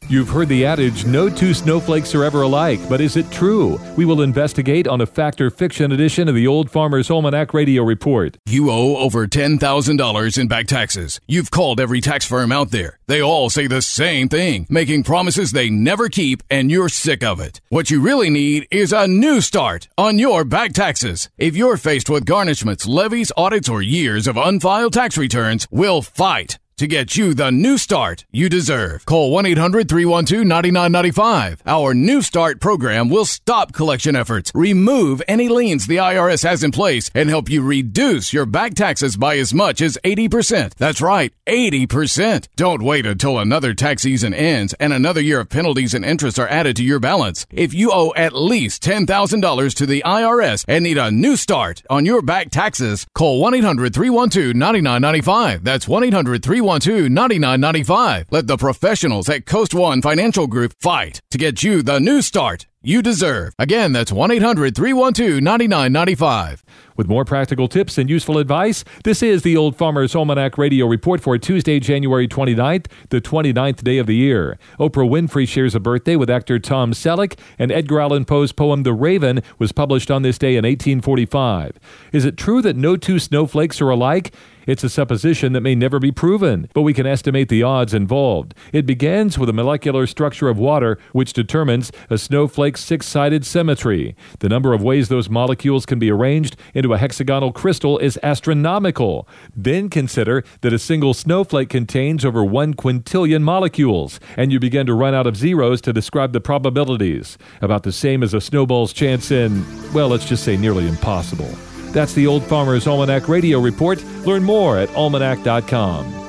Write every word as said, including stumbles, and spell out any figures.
You've heard the adage, no two snowflakes are ever alike, but is it true? We will investigate on a Fact or Fiction edition of the Old Farmer's Almanac Radio Report. You owe over ten thousand dollars in back taxes. You've called every tax firm out there. They all say the same thing, making promises they never keep, and you're sick of it. What you really need is a new start on your back taxes. If you're faced with garnishments, levies, audits, or years of unfiled tax returns, we'll fight to get you the new start you deserve. Call one eight hundred, three one two, nine nine nine five. Our New Start program will stop collection efforts, remove any liens the I R S has in place, and help you reduce your back taxes by as much as eighty percent. That's right, eighty percent. Don't wait until another tax season ends and another year of penalties and interest are added to your balance. If you owe at least ten thousand dollars to the I R S and need a new start on your back taxes, call one eight hundred, three one two, nine nine nine five. That's one eight hundred, three one two, nine nine nine five. Let the professionals at Coast One Financial Group fight to get you the new start you deserve. Again, that's one eight hundred, three one two, nine nine nine five. With more practical tips and useful advice, this is the Old Farmer's Almanac Radio Report for Tuesday, January twenty-ninth, the twenty-ninth day of the year. Oprah Winfrey shares a birthday with actor Tom Selleck, and Edgar Allan Poe's poem The Raven was published on this day in eighteen forty-five. Is it true that no two snowflakes are alike? It's a supposition that may never be proven, but we can estimate the odds involved. It begins with the molecular structure of water, which determines a snowflake's six-sided symmetry. The number of ways those molecules can be arranged into a hexagonal crystal is astronomical. Then consider that a single snowflake contains over one quintillion molecules, and you begin to run out of zeros to describe the probabilities. About the same as a snowball's chance in, well, let's just say nearly impossible. That's the Old Farmer's Almanac Radio Report. Learn more at almanac dot com.